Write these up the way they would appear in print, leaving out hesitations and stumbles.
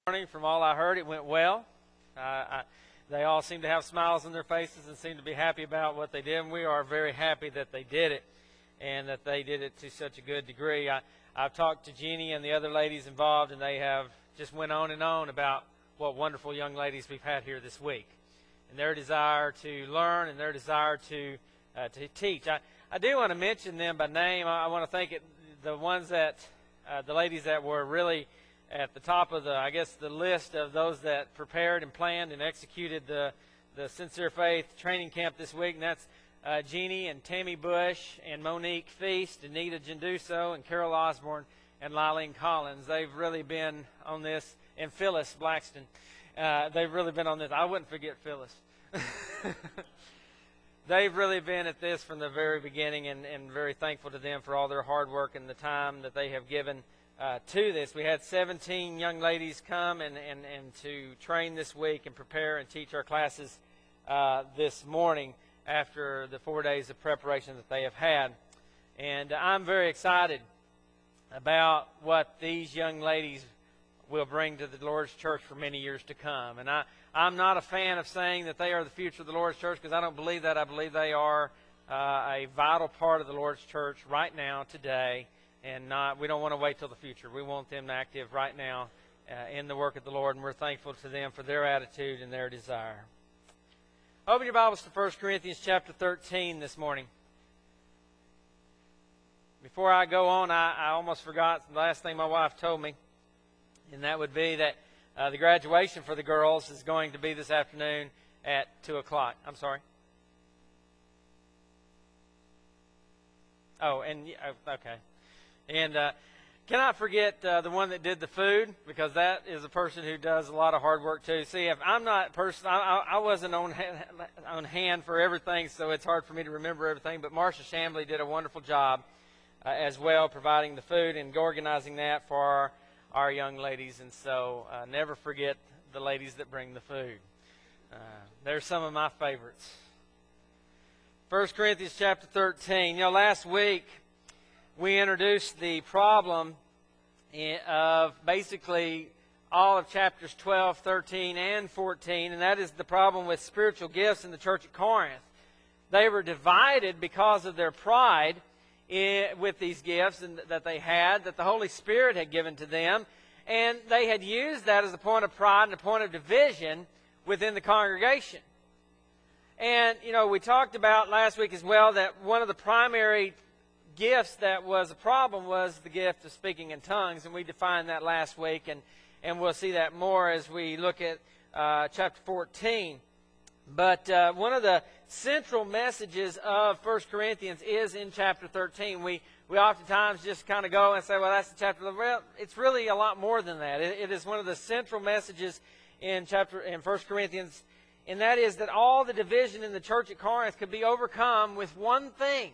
morning. From all I heard, it went well. They all seem to have smiles on their faces and seem to be happy about what they did. And we are very happy that they did it and that they did it to such a good degree. I've talked to Jeannie and the other ladies involved, and they have just went on and on about what wonderful young ladies we've had here this week and their desire to learn and their desire to teach. I do want to mention them by name. I want to thank the ones that the ladies that were really at the top of the list of those that prepared and planned and executed the Sincere Faith training camp this week. And that's Jeannie and Tammy Bush and Monique Feast, Anita Genduso and Carol Osborne and Lylene Collins. They've really been on this, and Phyllis Blackston. They've really been on this. I wouldn't forget Phyllis. They've really been at this from the very beginning, and very thankful to them for all their hard work and the time that they have given to this. We had 17 young ladies come and to train this week and prepare and teach our classes this morning after the 4 days of preparation that they have had. And I'm very excited about what these young ladies will bring to the Lord's church for many years to come. And I'm not a fan of saying that they are the future of the Lord's church, because I don't believe that. I believe they are a vital part of the Lord's church right now, today, and we don't want to wait till the future. We want them active right now in the work of the Lord, and we're thankful to them for their attitude and their desire. Open your Bibles to 1 Corinthians chapter 13 this morning. Before I go on, I almost forgot the last thing my wife told me, and that would be that the graduation for the girls is going to be this afternoon at 2 o'clock. I'm sorry. Oh, and okay. And cannot forget the one that did the food, because that is a person who does a lot of hard work too. See, if I'm not I wasn't on hand for everything, so it's hard for me to remember everything. But Marcia Shambly did a wonderful job as well, providing the food and organizing that for our young ladies. And so never forget the ladies that bring the food. They're some of my favorites. 1 Corinthians chapter 13. Last week we introduced the problem of basically all of chapters 12, 13, and 14, and that is the problem with spiritual gifts in the church at Corinth. They were divided because of their pride with these gifts that they had, that the Holy Spirit had given to them, and they had used that as a point of pride and a point of division within the congregation. And, we talked about last week as well that one of the primary gifts that was a problem was the gift of speaking in tongues, and we defined that last week, and we'll see that more as we look at chapter 14. But one of the central messages of 1 Corinthians is in chapter 13. We oftentimes just kind of go and say, well, that's the chapter. Well, it's really a lot more than that. It is one of the central messages in 1 Corinthians, and that is that all the division in the church at Corinth could be overcome with one thing.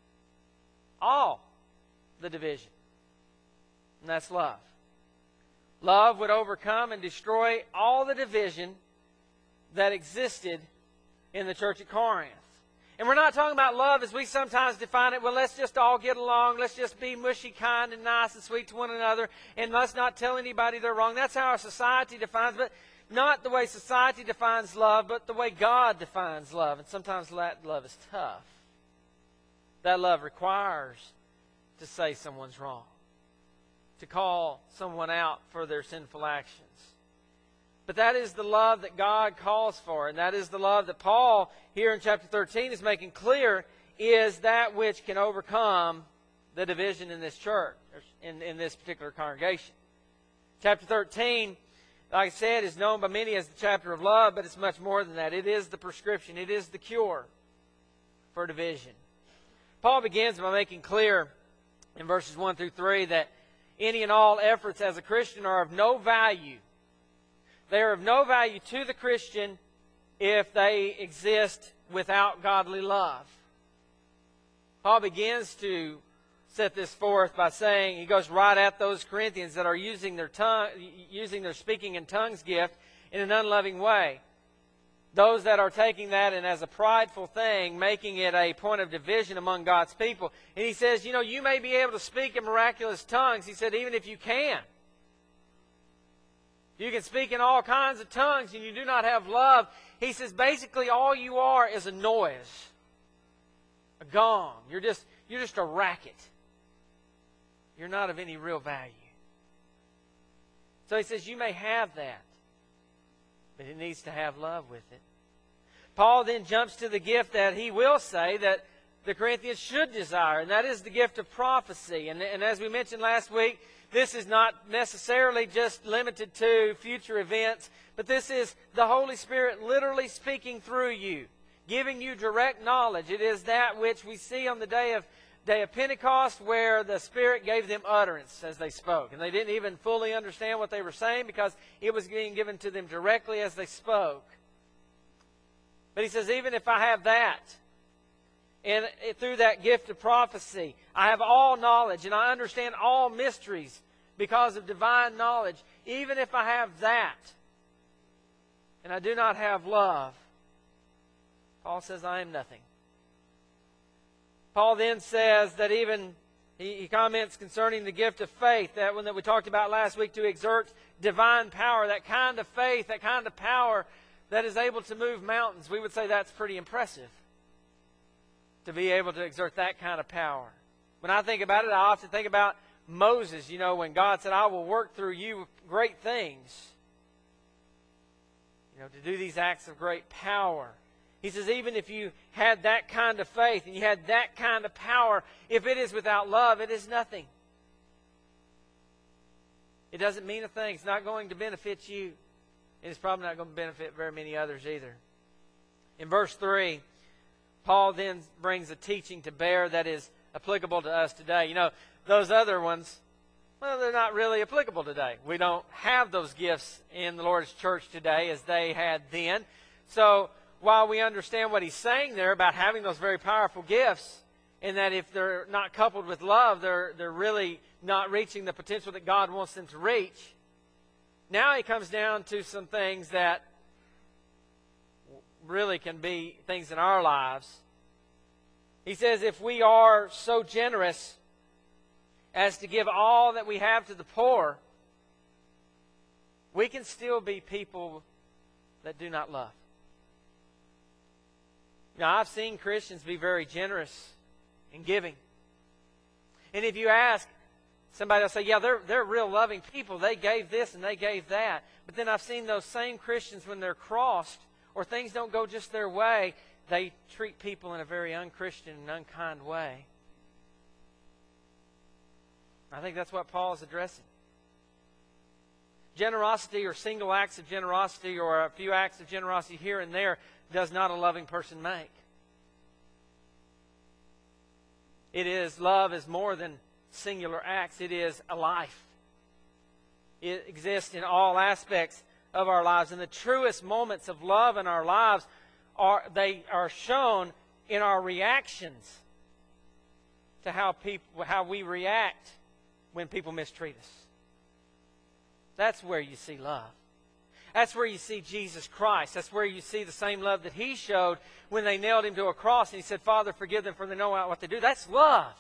All the division. And that's love. Love would overcome and destroy all the division that existed in the church at Corinth. And we're not talking about love as we sometimes define it. Well, let's just all get along. Let's just be mushy, kind, and nice and sweet to one another. And let's not tell anybody they're wrong. That's how our society defines, but not the way society defines love, but the way God defines love. And sometimes that love is tough. That love requires to say someone's wrong, to call someone out for their sinful actions. But that is the love that God calls for, and that is the love that Paul here in chapter 13 is making clear is that which can overcome the division in this church, in this particular congregation. Chapter 13, like I said, is known by many as the chapter of love, but it's much more than that. It is the prescription. It is the cure for division. Paul begins by making clear in verses 1 through 3 that any and all efforts as a Christian are of no value. They are of no value to the Christian if they exist without godly love. Paul begins to set this forth by saying, he goes right at those Corinthians that are using their speaking in tongues gift in an unloving way. Those that are taking that and as a prideful thing, making it a point of division among God's people. And he says, you may be able to speak in miraculous tongues. He said, even if you can. You can speak in all kinds of tongues and you do not have love. He says basically all you are is a noise, a gong. You're just a racket. You're not of any real value. So he says you may have that, but it needs to have love with it. Paul then jumps to the gift that he will say that the Corinthians should desire, and that is the gift of prophecy. And as we mentioned last week, this is not necessarily just limited to future events, but this is the Holy Spirit literally speaking through you, giving you direct knowledge. It is that which we see on the day of Pentecost, where the Spirit gave them utterance as they spoke. And they didn't even fully understand what they were saying because it was being given to them directly as they spoke. But he says, even if I have that, and through that gift of prophecy, I have all knowledge and I understand all mysteries because of divine knowledge. Even if I have that and I do not have love, Paul says I am nothing. Paul then says that even, he comments concerning the gift of faith, that one that we talked about last week, to exert divine power, that kind of faith, that kind of power that is able to move mountains. We would say that's pretty impressive, to be able to exert that kind of power. When I think about it, I often think about Moses, when God said, I will work through you great things. To do these acts of great power. He says, even if you had that kind of faith and you had that kind of power, if it is without love, it is nothing. It doesn't mean a thing. It's not going to benefit you. And it's probably not going to benefit very many others either. In verse 3, Paul then brings a teaching to bear that is applicable to us today. Those other ones, well, they're not really applicable today. We don't have those gifts in the Lord's church today as they had then. So while we understand what he's saying there about having those very powerful gifts, and that if they're not coupled with love, they're really not reaching the potential that God wants them to reach, now he comes down to some things that really can be things in our lives. He says if we are so generous as to give all that we have to the poor, we can still be people that do not love. Now, I've seen Christians be very generous in giving. And if you ask, somebody will say, yeah, they're real loving people. They gave this and they gave that. But then I've seen those same Christians, when they're crossed or things don't go just their way, they treat people in a very unchristian and unkind way. I think that's what Paul is addressing. Generosity, or single acts of generosity, or a few acts of generosity here and there, does not a loving person make. Love is more than singular acts. It is a life. It exists in all aspects of our lives. And the truest moments of love in our lives are shown in our reactions to how we react when people mistreat us. That's where you see love. That's where you see Jesus Christ. That's where you see the same love that he showed when they nailed him to a cross and he said, Father, forgive them, for they know not what they do. That's love.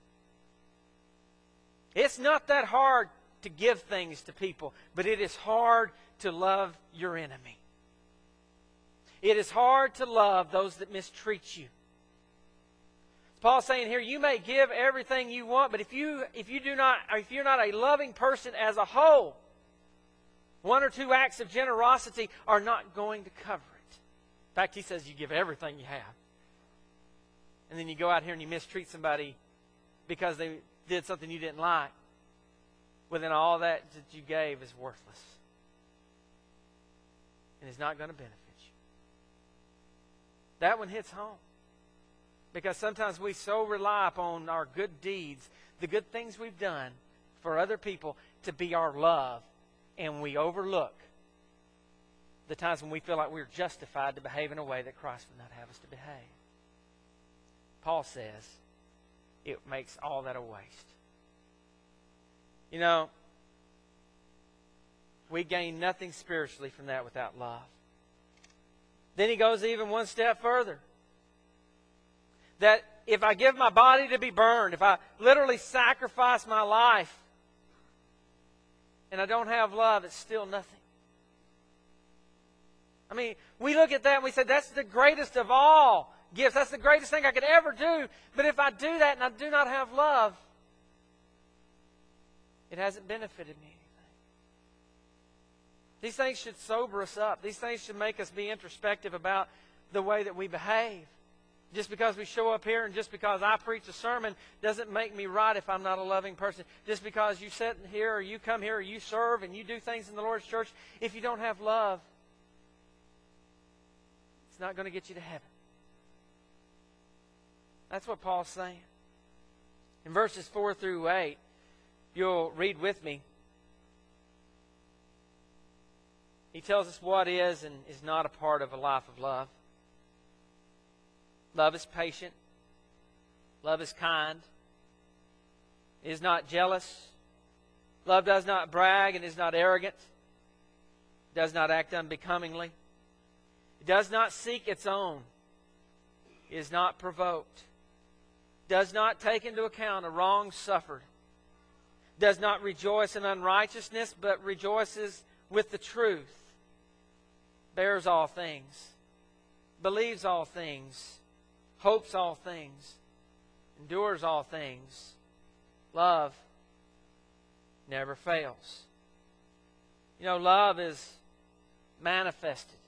It's not that hard to give things to people, but it is hard to love your enemy. It is hard to love those that mistreat you. Paul's saying here, you may give everything you want, but if you're not a loving person as a whole, one or two acts of generosity are not going to cover it. In fact, he says you give everything you have. And then you go out here and you mistreat somebody because they did something you didn't like. Well, then all that you gave is worthless. And it's not going to benefit you. That one hits home. Because sometimes we so rely upon our good deeds, the good things we've done for other people, to be our love. And we overlook the times when we feel like we're justified to behave in a way that Christ would not have us to behave. Paul says it makes all that a waste. We gain nothing spiritually from that without love. Then he goes even one step further. That if I give my body to be burned, if I literally sacrifice my life, and I don't have love, it's still nothing. I mean, we look at that and we say, that's the greatest of all gifts. That's the greatest thing I could ever do. But if I do that and I do not have love, it hasn't benefited me anything. These things should sober us up. These things should make us be introspective about the way that we behave. Just because we show up here and just because I preach a sermon doesn't make me right if I'm not a loving person. Just because you sit here or you come here or you serve and you do things in the Lord's church, if you don't have love, it's not going to get you to heaven. That's what Paul's saying. In verses 4 through 8, you'll read with me. He tells us what is and is not a part of a life of love. Love is patient. Love is kind. It is not jealous. Love does not brag and is not arrogant. It does not act unbecomingly. It does not seek its own. It is not provoked. It does not take into account a wrong suffered. It does not rejoice in unrighteousness, but rejoices with the truth. Bears all things. Believes all things. Hopes all things, endures all things. Love never fails. You know, love is manifested.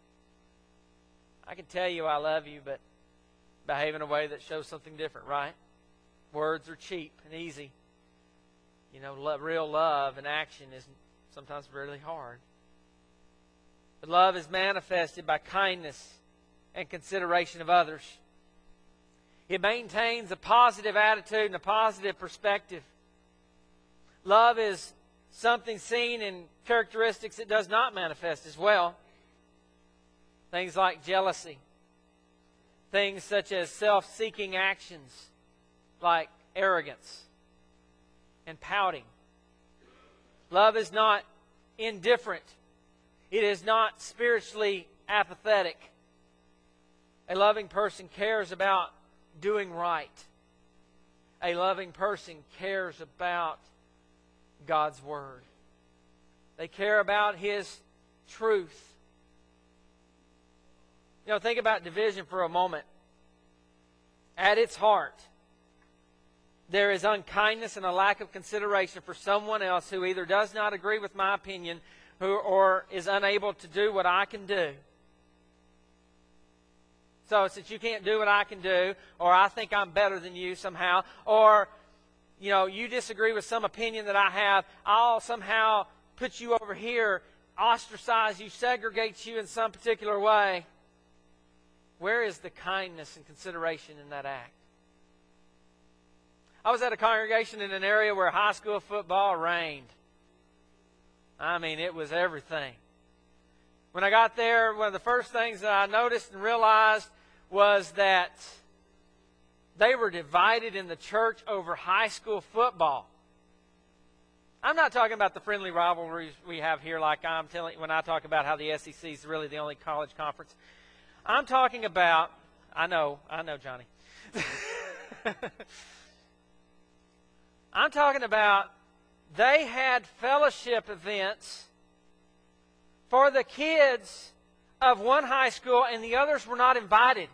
I can tell you I love you, but behave in a way that shows something different, right? Words are cheap and easy. You know, real love and action is sometimes really hard. But love is manifested by kindness and consideration of others. It maintains a positive attitude and a positive perspective. Love is something seen in characteristics it does not manifest as well. Things like jealousy. Things such as self-seeking actions like arrogance and pouting. Love is not indifferent. It is not spiritually apathetic. A loving person cares about doing right. A loving person cares about God's Word. They care about His truth. You know, think about division for a moment. At its heart, there is unkindness and a lack of consideration for someone else who either does not agree with my opinion or is unable to do what I can do. So since you can't do what I can do, or I think I'm better than you somehow, or, you know, you disagree with some opinion that I have, I'll somehow put you over here, ostracize you, segregate you in some particular way. Where is the kindness and consideration in that act? I was at a congregation in an area where high school football reigned. I mean, it was everything. When I got there, one of the first things that I noticed and realized was that they were divided in the church over high school football. I'm not talking about the friendly rivalries we have here like I'm telling you when I talk about how the SEC is really the only college conference. I'm talking about, I know, Johnny. I'm talking about they had fellowship events for the kids of one high school and the others were not invited.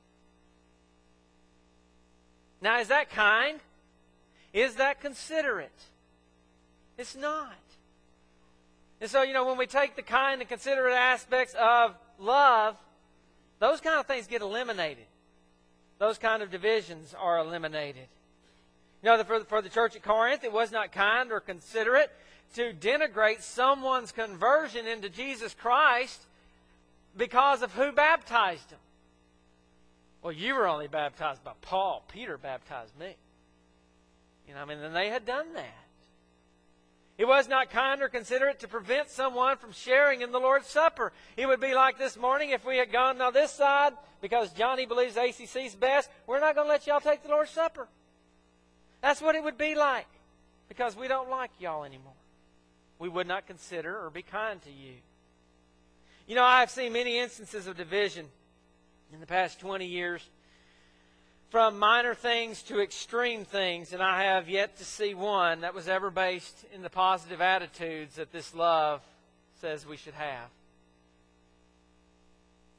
Now, is that kind? Is that considerate? It's not. And so, you know, when we take the kind and considerate aspects of love, those kind of things get eliminated. Those kind of divisions are eliminated. You know, for the church at Corinth, it was not kind or considerate to denigrate someone's conversion into Jesus Christ because of who baptized them. Well, you were only baptized by Paul. Peter baptized me. You know, I mean, and they had done that. It was not kind or considerate to prevent someone from sharing in the Lord's Supper. It would be like this morning if we had gone, now this side, because Johnny believes ACC's best, we're not going to let y'all take the Lord's Supper. That's what it would be like, because we don't like y'all anymore. We would not consider or be kind to you. You know, I've seen many instances of division in the past 20 years, from minor things to extreme things, and I have yet to see one that was ever based in the positive attitudes that this love says we should have.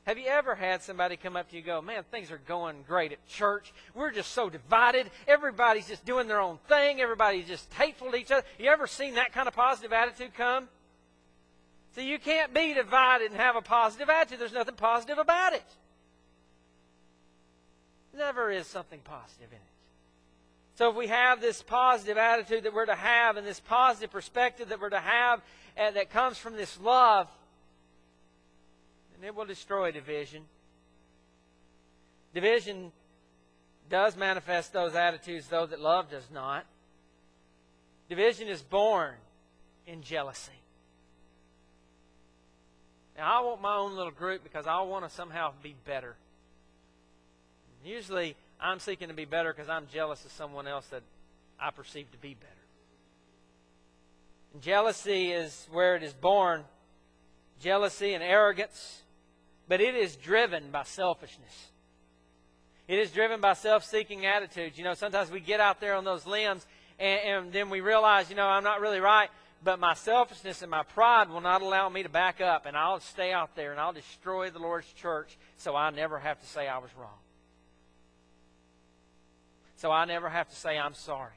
Have you ever had somebody come up to you and go, man, things are going great at church. We're just so divided. Everybody's just doing their own thing. Everybody's just hateful to each other. You ever seen that kind of positive attitude come? See, you can't be divided and have a positive attitude. There's nothing positive about it. Never is something positive in it. So if we have this positive attitude that we're to have and this positive perspective that we're to have and that comes from this love, then it will destroy division. Division does manifest those attitudes, though, that love does not. Division is born in jealousy. Now, I want my own little group because I want to somehow be better. Usually, I'm seeking to be better because I'm jealous of someone else that I perceive to be better. And jealousy is where it is born. Jealousy and arrogance. But it is driven by selfishness. It is driven by self-seeking attitudes. You know, sometimes we get out there on those limbs and then we realize, you know, I'm not really right. But my selfishness and my pride will not allow me to back up. And I'll stay out there and I'll destroy the Lord's church so I never have to say I was wrong. So I never have to say I'm sorry.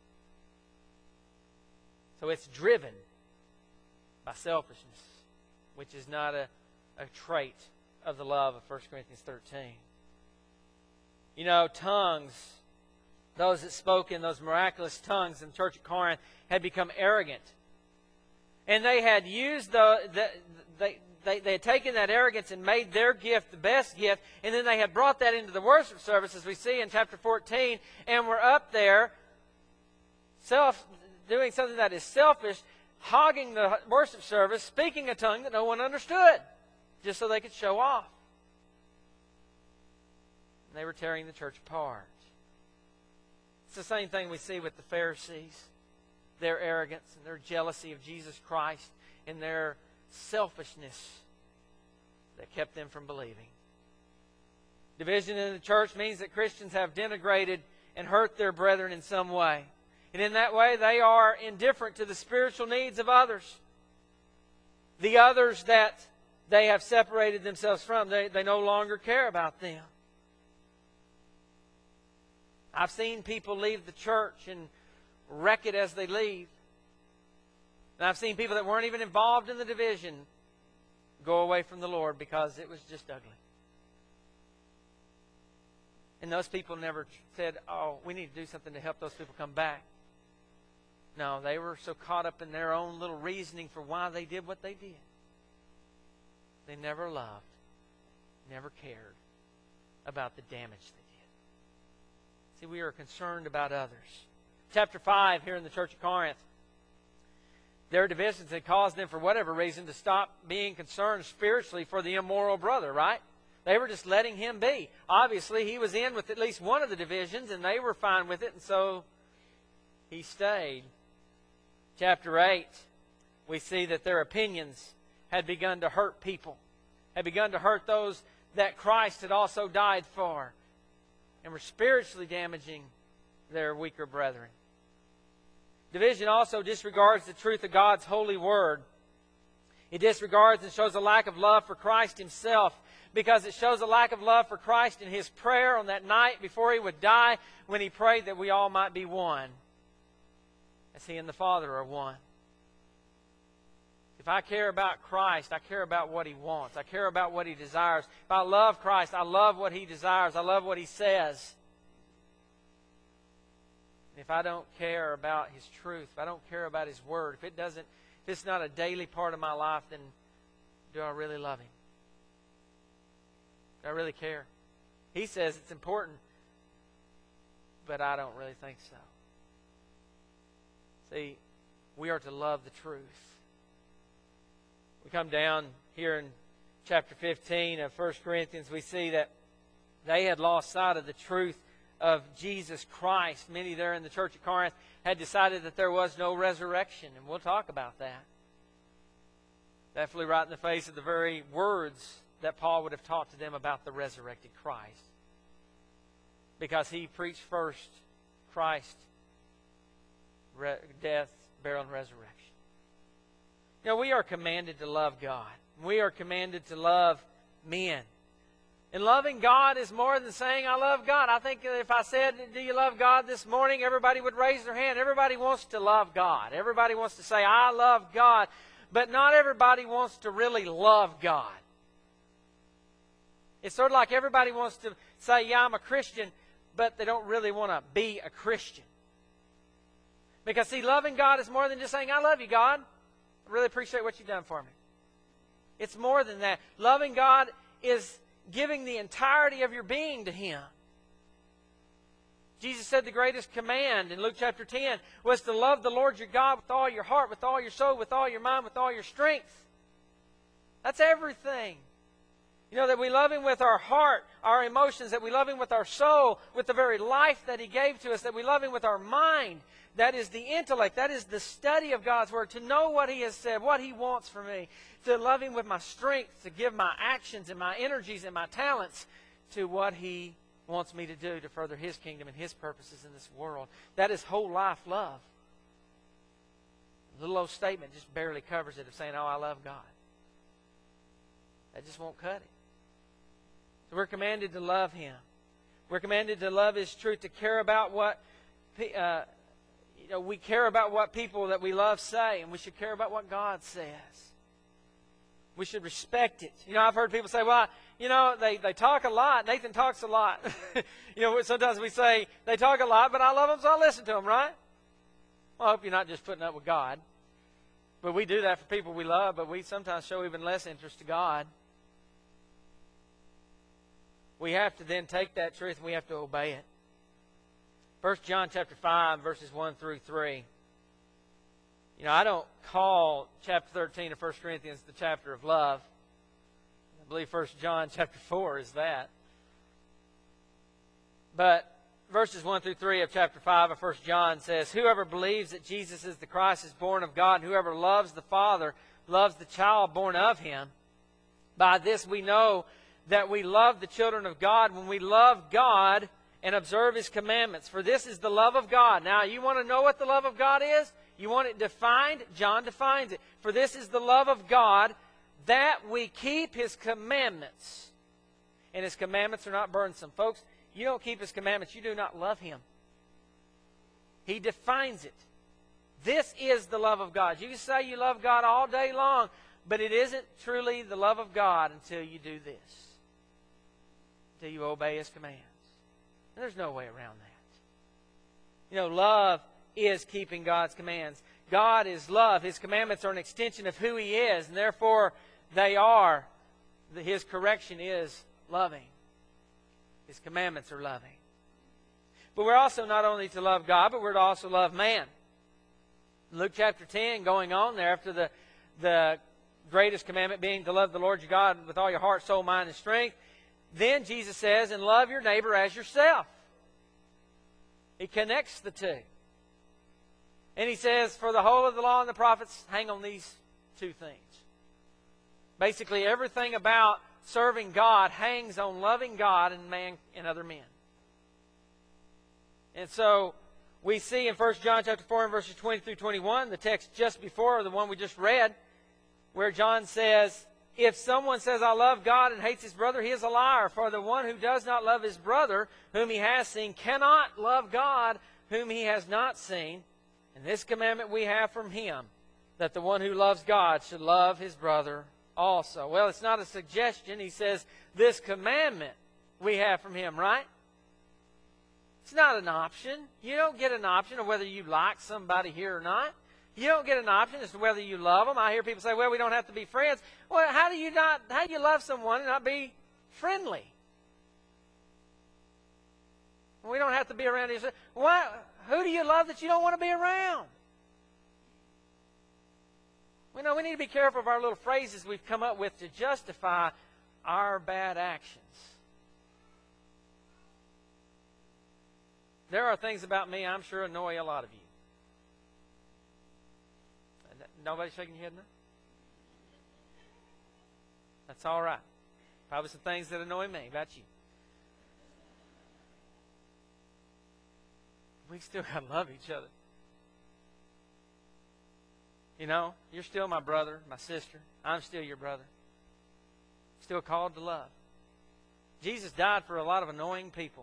So it's driven by selfishness, which is not a trait of the love of 1 Corinthians 13. You know, tongues, those that spoke in those miraculous tongues in the church at Corinth had become arrogant. And they had used they had taken that arrogance and made their gift the best gift, and then they had brought that into the worship service, as we see in chapter 14, and were up there doing something that is selfish, hogging the worship service, speaking a tongue that no one understood, just so they could show off. And they were tearing the church apart. It's the same thing we see with the Pharisees, their arrogance and their jealousy of Jesus Christ and their selfishness that kept them from believing. Division in the church means that Christians have denigrated and hurt their brethren in some way. And in that way, they are indifferent to the spiritual needs of others. The others that they have separated themselves from, they no longer care about them. I've seen people leave the church and wreck it as they leave. And I've seen people that weren't even involved in the division go away from the Lord because it was just ugly. And those people never said, oh, we need to do something to help those people come back. No, they were so caught up in their own little reasoning for why they did what they did. They never loved, never cared about the damage they did. See, we are concerned about others. Chapter 5 here in the church of Corinth. Their divisions had caused them, for whatever reason, to stop being concerned spiritually for the immoral brother, right? They were just letting him be. Obviously, he was in with at least one of the divisions, and they were fine with it, and so he stayed. Chapter 8, we see that their opinions had begun to hurt people, had begun to hurt those that Christ had also died for, and were spiritually damaging their weaker brethren. Division also disregards the truth of God's holy word. It disregards and shows a lack of love for Christ himself, because it shows a lack of love for Christ in his prayer on that night before he would die, when he prayed that we all might be one, as he and the Father are one. If I care about Christ, I care about what he wants. I care about what he desires. If I love Christ, I love what he desires. I love what he says. If I don't care about his truth, if I don't care about his word, if it's not a daily part of my life, then do I really love him? Do I really care? He says it's important, but I don't really think so. See, we are to love the truth. We come down here in chapter 15 of 1 Corinthians, we see that they had lost sight of the truth of Jesus Christ. Many there in the church of Corinth had decided that there was no resurrection, and we'll talk about that. That flew right in the face of the very words that Paul would have taught to them about the resurrected Christ. Because he preached first Christ, death, burial, and resurrection. You know, we are commanded to love God. We are commanded to love men. And loving God is more than saying, I love God. I think if I said, do you love God this morning, everybody would raise their hand. Everybody wants to love God. Everybody wants to say, I love God. But not everybody wants to really love God. It's sort of like everybody wants to say, yeah, I'm a Christian, but they don't really want to be a Christian. Because, see, loving God is more than just saying, I love you, God. I really appreciate what you've done for me. It's more than that. Loving God is giving the entirety of your being to Him. Jesus said the greatest command in Luke chapter 10 was to love the Lord your God with all your heart, with all your soul, with all your mind, with all your strength. That's everything. You know, that we love Him with our heart, our emotions, that we love Him with our soul, with the very life that He gave to us, that we love Him with our mind. That is the intellect. That is the study of God's Word, to know what He has said, what He wants for me, to love Him with my strength, to give my actions and my energies and my talents to what He wants me to do to further His kingdom and His purposes in this world. That is whole life love. A little old statement just barely covers it of saying, oh, I love God. That just won't cut it. So we're commanded to love Him. We're commanded to love His truth, to care about what we care about what people that we love say, and we should care about what God says. We should respect it. You know, I've heard people say, well, you know, they talk a lot. Nathan talks a lot. You know, sometimes we say, they talk a lot, but I love them, so I listen to them, right? Well, I hope you're not just putting up with God. But we do that for people we love, but we sometimes show even less interest to God. We have to then take that truth and we have to obey it. 1 John chapter 5, verses 1 through 3. You know, I don't call chapter 13 of 1 Corinthians the chapter of love. I believe 1 John chapter 4 is that. But verses 1 through 3 of chapter 5 of 1 John says, whoever believes that Jesus is the Christ is born of God, and whoever loves the Father loves the child born of Him. By this we know that we love the children of God when we love God and observe His commandments. For this is the love of God. Now, you want to know what the love of God is? You want it defined? John defines it. For this is the love of God, that we keep His commandments. And His commandments are not burdensome. Folks, you don't keep His commandments, you do not love Him. He defines it. This is the love of God. You can say you love God all day long, but it isn't truly the love of God until you do this. Until you obey His commands. And there's no way around that. You know, love is keeping God's commands. God is love. His commandments are an extension of who He is, and therefore they are. His correction is loving. His commandments are loving. But we're also not only to love God, but we're to also love man. Luke chapter 10, going on there, after the greatest commandment being to love the Lord your God with all your heart, soul, mind, and strength, then Jesus says, and love your neighbor as yourself. He connects the two. And He says, for the whole of the law and the prophets hang on these two things. Basically, everything about serving God hangs on loving God and man and other men. And so we see in 1 John chapter 4 and verses 20 through 21, the text just before the one we just read, where John says, if someone says, I love God and hates his brother, he is a liar. For the one who does not love his brother, whom he has seen, cannot love God, whom he has not seen. And this commandment we have from Him, that the one who loves God should love his brother also. Well, it's not a suggestion. He says, this commandment we have from Him, right? It's not an option. You don't get an option of whether you like somebody here or not. You don't get an option as to whether you love them. I hear people say, well, we don't have to be friends. Well, how do you love someone and not be friendly? We don't have to be around each other. Who do you love that you don't want to be around? We know we need to be careful of our little phrases we've come up with to justify our bad actions. There are things about me I'm sure annoy a lot of you. Nobody shaking your head now? That's all right. Probably some things that annoy me about you. We still got to love each other. You know, you're still my brother, my sister. I'm still your brother. Still called to love. Jesus died for a lot of annoying people.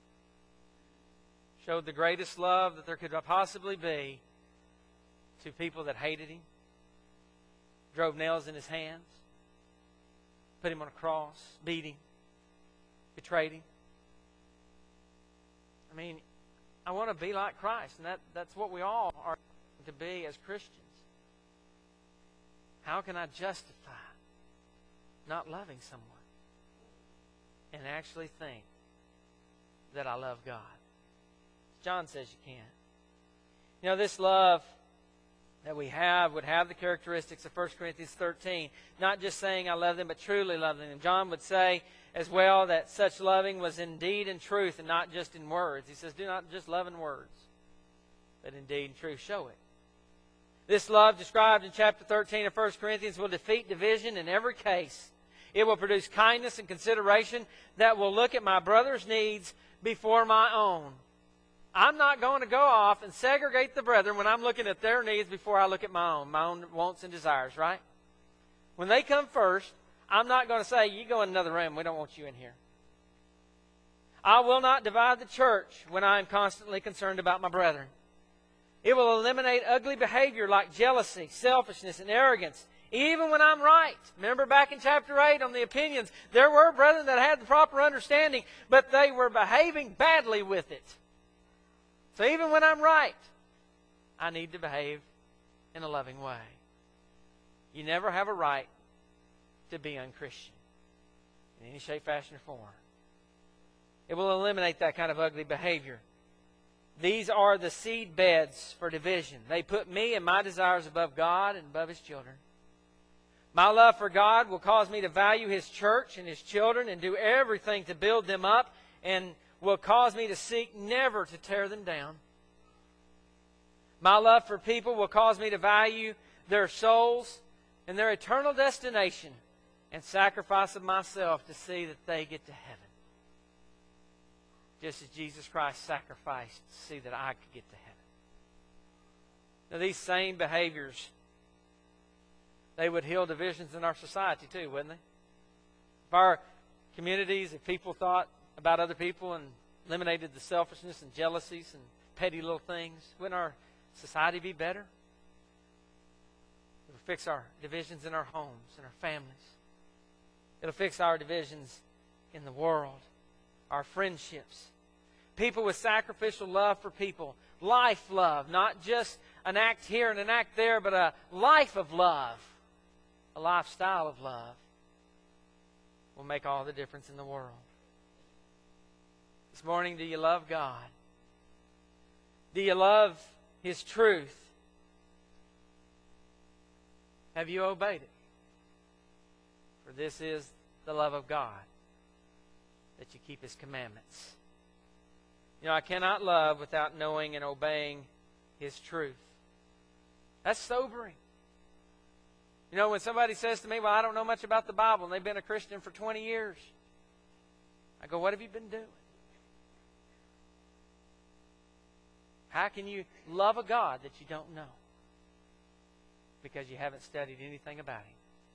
Showed the greatest love that there could possibly be to people that hated Him. Drove nails in His hands. Put Him on a cross. Beat Him. Betrayed Him. I mean, I want to be like Christ. And that's what we all are to be as Christians. How can I justify not loving someone and actually think that I love God? John says you can. You know, this love that we have would have the characteristics of 1 Corinthians 13. Not just saying I love them, but truly loving them. John would say as well that such loving was in deed and truth and not just in words. He says, do not just love in words, but in deed and truth. Show it. This love described in chapter 13 of 1 Corinthians will defeat division in every case. It will produce kindness and consideration that will look at my brother's needs before my own. I'm not going to go off and segregate the brethren when I'm looking at their needs before I look at my own wants and desires, right? When they come first, I'm not going to say, you go in another room, we don't want you in here. I will not divide the church when I am constantly concerned about my brethren. It will eliminate ugly behavior like jealousy, selfishness, and arrogance, even when I'm right. Remember back in chapter 8 on the opinions, there were brethren that had the proper understanding, but they were behaving badly with it. So even when I'm right, I need to behave in a loving way. You never have a right to be unchristian in any shape, fashion, or form. It will eliminate that kind of ugly behavior. These are the seed beds for division. They put me and my desires above God and above His children. My love for God will cause me to value His church and His children and do everything to build them up, and will cause me to seek never to tear them down. My love for people will cause me to value their souls and their eternal destination and sacrifice of myself to see that they get to heaven. Just as Jesus Christ sacrificed to see that I could get to heaven. Now these same behaviors, they would heal divisions in our society too, wouldn't they? If our communities, if people thought about other people and eliminated the selfishness and jealousies and petty little things, wouldn't our society be better? It would fix our divisions in our homes and our families. It'll fix our divisions in the world, our friendships. People with sacrificial love for people, life love, not just an act here and an act there, but a life of love, a lifestyle of love, will make all the difference in the world. This morning, do you love God? Do you love His truth? Have you obeyed it? For this is the love of God, that you keep His commandments. You know, I cannot love without knowing and obeying His truth. That's sobering. You know, when somebody says to me, well, I don't know much about the Bible, and they've been a Christian for 20 years, I go, what have you been doing? How can you love a God that you don't know? Because you haven't studied anything about Him.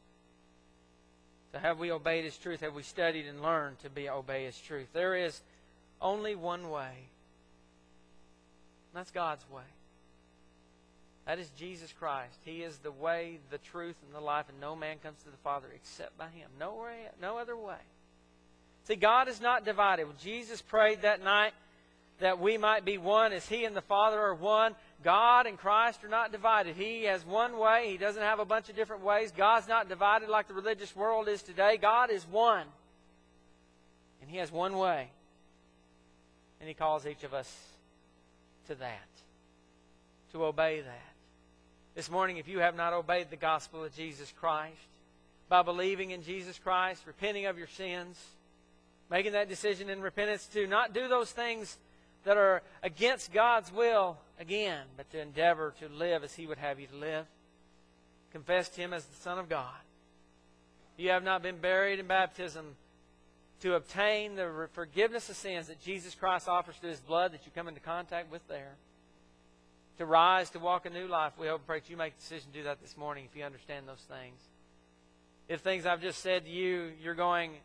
So have we obeyed His truth? Have we studied and learned to obey His truth? There is only one way. And that's God's way. That is Jesus Christ. He is the way, the truth, and the life, and no man comes to the Father except by Him. No way, no other way. See, God is not divided. When Jesus prayed that night that we might be one as He and the Father are one, God and Christ are not divided. He has one way. He doesn't have a bunch of different ways. God's not divided like the religious world is today. God is one. And He has one way. And He calls each of us to that, to obey that. This morning, if you have not obeyed the gospel of Jesus Christ, by believing in Jesus Christ, repenting of your sins, making that decision in repentance to not do those things that are against God's will again, but to endeavor to live as He would have you to live, confess Him as the Son of God. You have not been buried in baptism to obtain the forgiveness of sins that Jesus Christ offers through His blood that you come into contact with there. To rise, to walk a new life. We hope and pray that you make the decision to do that this morning if you understand those things. If things I've just said to you, you're going,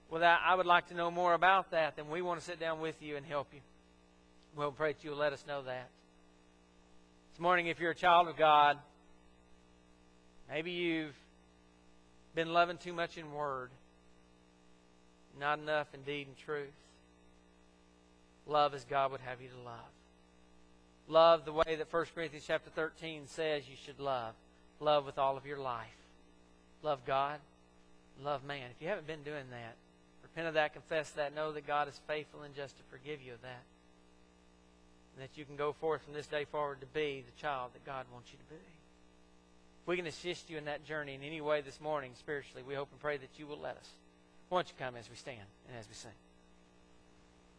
well, I would like to know more about that, then we want to sit down with you and help you. We'll pray that you will let us know that. This morning, if you're a child of God, maybe you've been loving too much in word, not enough in deed and truth. Love as God would have you to love. Love the way that 1 Corinthians chapter 13 says you should love. Love with all of your life. Love God. Love man. If you haven't been doing that, repent of that, confess that, know that God is faithful and just to forgive you of that. And that you can go forth from this day forward to be the child that God wants you to be. If we can assist you in that journey in any way this morning spiritually, we hope and pray that you will let us. Why don't you come as we stand and as we sing.